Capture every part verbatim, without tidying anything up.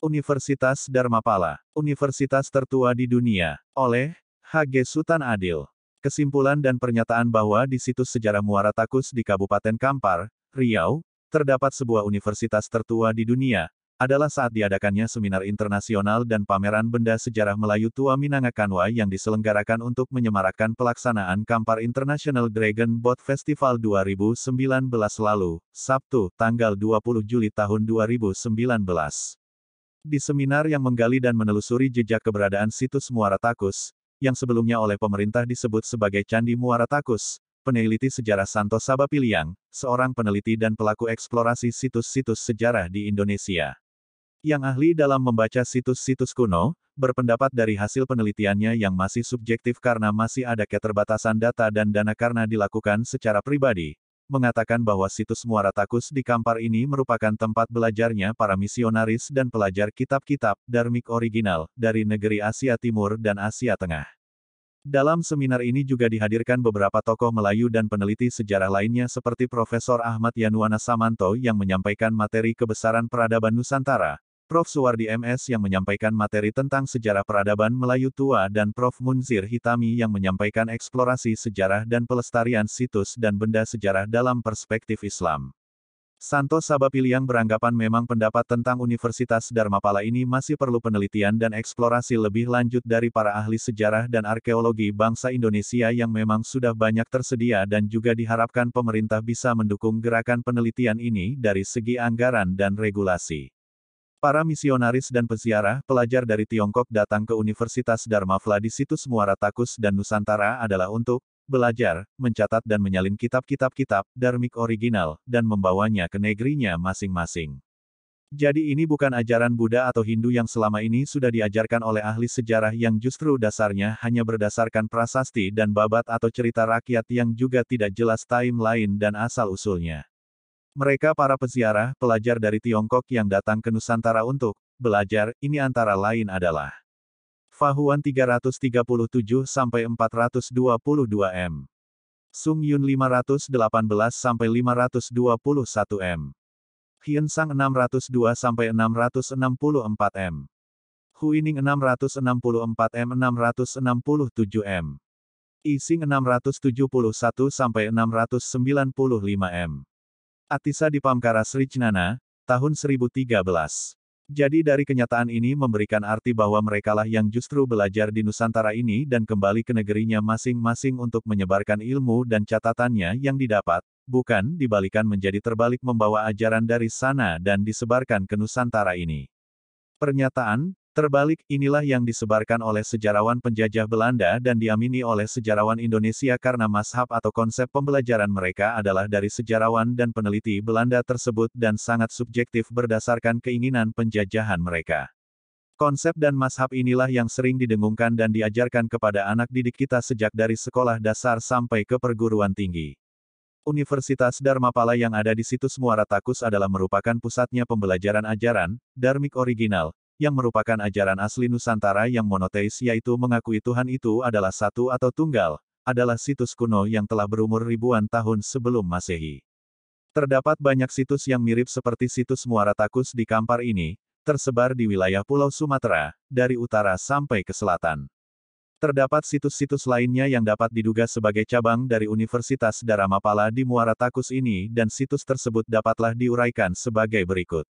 Universitas Dharmapala, universitas tertua di dunia, oleh H G Sutan Adil. Kesimpulan dan pernyataan bahwa di situs sejarah Muara Takus di Kabupaten Kampar, Riau, terdapat sebuah universitas tertua di dunia, adalah saat diadakannya seminar internasional dan pameran benda sejarah Melayu tua Minangkabau yang diselenggarakan untuk menyemarakkan pelaksanaan Kampar International Dragon Boat Festival dua ribu sembilan belas lalu, Sabtu, tanggal dua puluh Juli tahun dua ribu sembilan belas. Di seminar yang menggali dan menelusuri jejak keberadaan situs Muara Takus, yang sebelumnya oleh pemerintah disebut sebagai Candi Muara Takus, peneliti sejarah Santo Sabapiliang, seorang peneliti dan pelaku eksplorasi situs-situs sejarah di Indonesia, yang ahli dalam membaca situs-situs kuno, berpendapat dari hasil penelitiannya yang masih subjektif karena masih ada keterbatasan data dan dana karena dilakukan secara pribadi, mengatakan bahwa situs Muara Takus di Kampar ini merupakan tempat belajarnya para misionaris dan pelajar kitab-kitab dharmik original dari negeri Asia Timur dan Asia Tengah. Dalam seminar ini juga dihadirkan beberapa tokoh Melayu dan peneliti sejarah lainnya seperti Profesor Ahmad Yanuwana Samanto yang menyampaikan materi kebesaran peradaban Nusantara, Prof Suwardi M S yang menyampaikan materi tentang sejarah peradaban Melayu tua dan Prof Munzir Hitami yang menyampaikan eksplorasi sejarah dan pelestarian situs dan benda sejarah dalam perspektif Islam. Santo Sabapiliang beranggapan memang pendapat tentang Universitas Dharmapala ini masih perlu penelitian dan eksplorasi lebih lanjut dari para ahli sejarah dan arkeologi bangsa Indonesia yang memang sudah banyak tersedia dan juga diharapkan pemerintah bisa mendukung gerakan penelitian ini dari segi anggaran dan regulasi. Para misionaris dan peziarah pelajar dari Tiongkok datang ke Universitas Dharmapala di situs Muara Takus dan Nusantara adalah untuk belajar, mencatat dan menyalin kitab-kitab kitab dharmik original, dan membawanya ke negerinya masing-masing. Jadi ini bukan ajaran Buddha atau Hindu yang selama ini sudah diajarkan oleh ahli sejarah yang justru dasarnya hanya berdasarkan prasasti dan babat atau cerita rakyat yang juga tidak jelas timeline dan asal-usulnya. Mereka para peziarah, pelajar dari Tiongkok yang datang ke Nusantara untuk belajar, ini antara lain adalah Fahuan tiga ratus tiga puluh tujuh sampai empat ratus dua puluh dua M, Sung Yun lima ratus delapan belas sampai lima ratus dua puluh satu M, Hien Sang enam ratus dua sampai enam ratus enam puluh empat M, Huining enam ratus enam puluh empat M enam ratus enam puluh tujuh M, Ising enam ratus tujuh puluh satu sampai enam ratus sembilan puluh lima M. Atisa Dipamkara Srijnana, tahun seribu tiga belas. Jadi dari kenyataan ini memberikan arti bahwa merekalah yang justru belajar di Nusantara ini dan kembali ke negerinya masing-masing untuk menyebarkan ilmu dan catatannya yang didapat, bukan dibalikan menjadi terbalik membawa ajaran dari sana dan disebarkan ke Nusantara ini. Pernyataan terbalik inilah yang disebarkan oleh sejarawan penjajah Belanda dan diamini oleh sejarawan Indonesia karena mazhab atau konsep pembelajaran mereka adalah dari sejarawan dan peneliti Belanda tersebut dan sangat subjektif berdasarkan keinginan penjajahan mereka. Konsep dan mazhab inilah yang sering didengungkan dan diajarkan kepada anak didik kita sejak dari sekolah dasar sampai ke perguruan tinggi. Universitas Dharmapala yang ada di situs Muara Takus adalah merupakan pusatnya pembelajaran ajaran dharmik original, yang merupakan ajaran asli Nusantara yang monoteis yaitu mengakui Tuhan itu adalah satu atau tunggal, adalah situs kuno yang telah berumur ribuan tahun sebelum Masehi. Terdapat banyak situs yang mirip seperti situs Muara Takus di Kampar ini, tersebar di wilayah Pulau Sumatera, dari utara sampai ke selatan. Terdapat situs-situs lainnya yang dapat diduga sebagai cabang dari Universitas Dharmapala di Muara Takus ini dan situs tersebut dapatlah diuraikan sebagai berikut.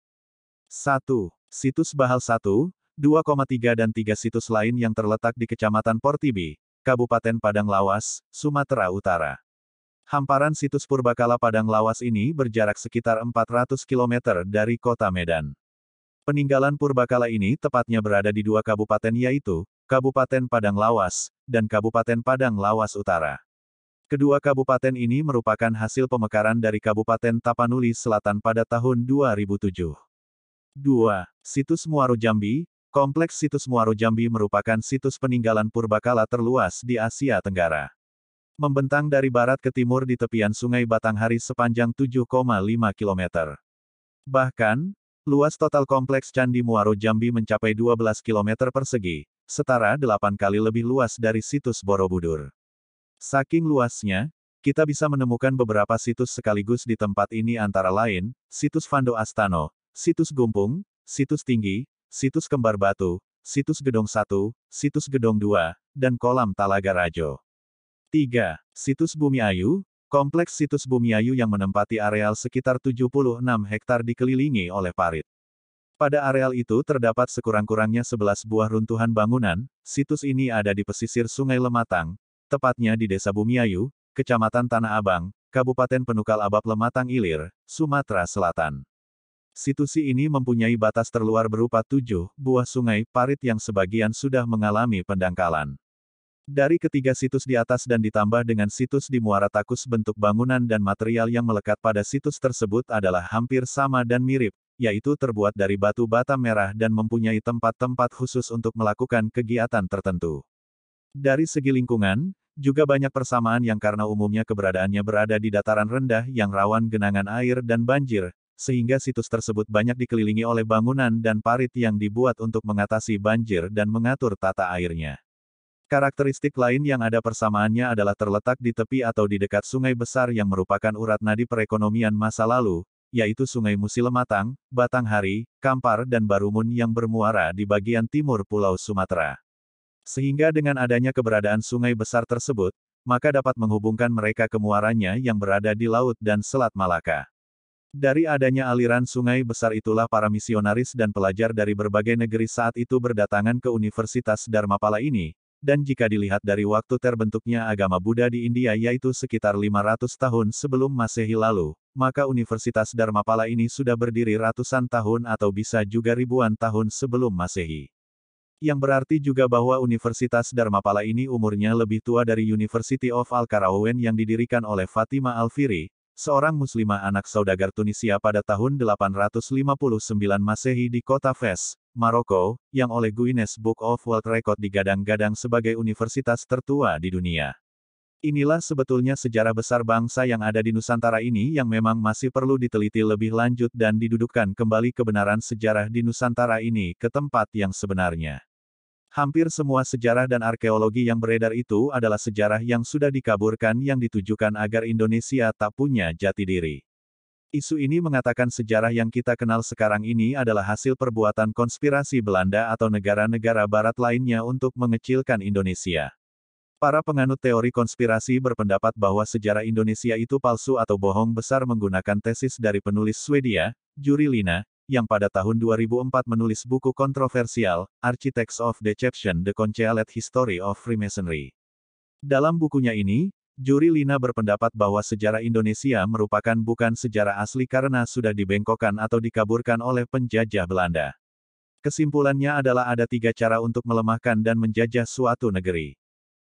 satu. Situs Bahal satu, dua koma tiga dan tiga situs lain yang terletak di Kecamatan Portibi, Kabupaten Padang Lawas, Sumatera Utara. Hamparan situs Purbakala Padang Lawas ini berjarak sekitar empat ratus kilometer dari kota Medan. Peninggalan Purbakala ini tepatnya berada di dua kabupaten yaitu, Kabupaten Padang Lawas, dan Kabupaten Padang Lawas Utara. Kedua kabupaten ini merupakan hasil pemekaran dari Kabupaten Tapanuli Selatan pada tahun dua ribu tujuh. dua. Situs Muaro Jambi. Kompleks Situs Muaro Jambi merupakan situs peninggalan purbakala terluas di Asia Tenggara. Membentang dari barat ke timur di tepian Sungai Batanghari sepanjang tujuh koma lima kilometer. Bahkan, luas total kompleks Candi Muaro Jambi mencapai dua belas kilometer persegi, setara delapan kali lebih luas dari situs Borobudur. Saking luasnya, kita bisa menemukan beberapa situs sekaligus di tempat ini antara lain, situs Vando Astano, situs Gumpung, situs Tinggi, situs Kembar Batu, situs Gedong satu, situs Gedong dua, dan kolam Talaga Rajo. tiga. Situs Bumi Ayu, kompleks situs Bumi Ayu yang menempati areal sekitar tujuh puluh enam hektar dikelilingi oleh parit. Pada areal itu terdapat sekurang-kurangnya sebelas buah runtuhan bangunan. Situs ini ada di pesisir Sungai Lematang, tepatnya di Desa Bumi Ayu, Kecamatan Tanah Abang, Kabupaten Penukal Abab Lematang Ilir, Sumatera Selatan. Situs ini mempunyai batas terluar berupa tujuh buah sungai parit yang sebagian sudah mengalami pendangkalan. Dari ketiga situs di atas dan ditambah dengan situs di Muara Takus, bentuk bangunan dan material yang melekat pada situs tersebut adalah hampir sama dan mirip, yaitu terbuat dari batu bata merah dan mempunyai tempat-tempat khusus untuk melakukan kegiatan tertentu. Dari segi lingkungan, juga banyak persamaan yang karena umumnya keberadaannya berada di dataran rendah yang rawan genangan air dan banjir, sehingga situs tersebut banyak dikelilingi oleh bangunan dan parit yang dibuat untuk mengatasi banjir dan mengatur tata airnya. Karakteristik lain yang ada persamaannya adalah terletak di tepi atau di dekat sungai besar yang merupakan urat nadi perekonomian masa lalu, yaitu Sungai Musi Lematang, Batanghari, Kampar dan Barumun yang bermuara di bagian timur Pulau Sumatera. Sehingga dengan adanya keberadaan sungai besar tersebut, maka dapat menghubungkan mereka ke muaranya yang berada di laut dan Selat Malaka. Dari adanya aliran sungai besar itulah para misionaris dan pelajar dari berbagai negeri saat itu berdatangan ke Universitas Dharmapala ini. Dan jika dilihat dari waktu terbentuknya agama Buddha di India yaitu sekitar lima ratus tahun sebelum Masehi lalu, maka Universitas Dharmapala ini sudah berdiri ratusan tahun atau bisa juga ribuan tahun sebelum Masehi. Yang berarti juga bahwa Universitas Dharmapala ini umurnya lebih tua dari University of Al-Qarawiyyin yang didirikan oleh Fatima Al-Fihri, seorang muslimah anak saudagar Tunisia pada tahun delapan ratus lima puluh sembilan Masehi di kota Fez, Maroko, yang oleh Guinness Book of World Record digadang-gadang sebagai universitas tertua di dunia. Inilah sebetulnya sejarah besar bangsa yang ada di Nusantara ini yang memang masih perlu diteliti lebih lanjut dan didudukkan kembali kebenaran sejarah di Nusantara ini ke tempat yang sebenarnya. Hampir semua sejarah dan arkeologi yang beredar itu adalah sejarah yang sudah dikaburkan yang ditujukan agar Indonesia tak punya jati diri. Isu ini mengatakan sejarah yang kita kenal sekarang ini adalah hasil perbuatan konspirasi Belanda atau negara-negara barat lainnya untuk mengecilkan Indonesia. Para penganut teori konspirasi berpendapat bahwa sejarah Indonesia itu palsu atau bohong besar menggunakan tesis dari penulis Swedia, Juri Lina, yang pada tahun dua ribu empat menulis buku kontroversial, Architects of Deception: The Concealed History of Freemasonry. Dalam bukunya ini, Juri Lina berpendapat bahwa sejarah Indonesia merupakan bukan sejarah asli karena sudah dibengkokkan atau dikaburkan oleh penjajah Belanda. Kesimpulannya adalah ada tiga cara untuk melemahkan dan menjajah suatu negeri.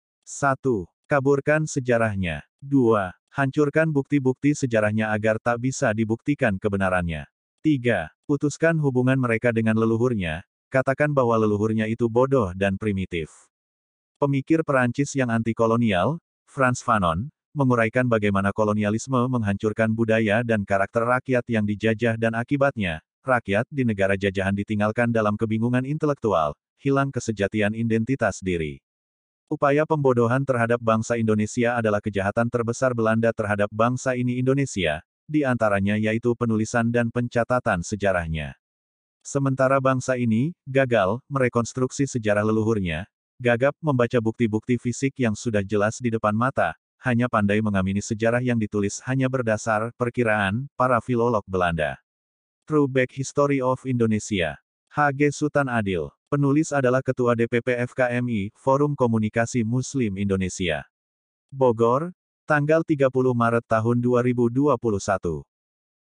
satu. Kaburkan sejarahnya. dua. Hancurkan bukti-bukti sejarahnya agar tak bisa dibuktikan kebenarannya. tiga. Putuskan hubungan mereka dengan leluhurnya, katakan bahwa leluhurnya itu bodoh dan primitif. Pemikir Perancis yang anti-kolonial, Frantz Fanon, menguraikan bagaimana kolonialisme menghancurkan budaya dan karakter rakyat yang dijajah dan akibatnya, rakyat di negara jajahan ditinggalkan dalam kebingungan intelektual, hilang kesejatian identitas diri. Upaya pembodohan terhadap bangsa Indonesia adalah kejahatan terbesar Belanda terhadap bangsa ini Indonesia, di antaranya yaitu penulisan dan pencatatan sejarahnya. Sementara bangsa ini, gagal, merekonstruksi sejarah leluhurnya, gagap membaca bukti-bukti fisik yang sudah jelas di depan mata, hanya pandai mengamini sejarah yang ditulis hanya berdasar perkiraan para filolog Belanda. True Back History of Indonesia. H G Sutan Adil. Penulis adalah Ketua D P P F K M I, Forum Komunikasi Muslim Indonesia. Bogor, tanggal tiga puluh Maret tahun dua ribu dua puluh satu.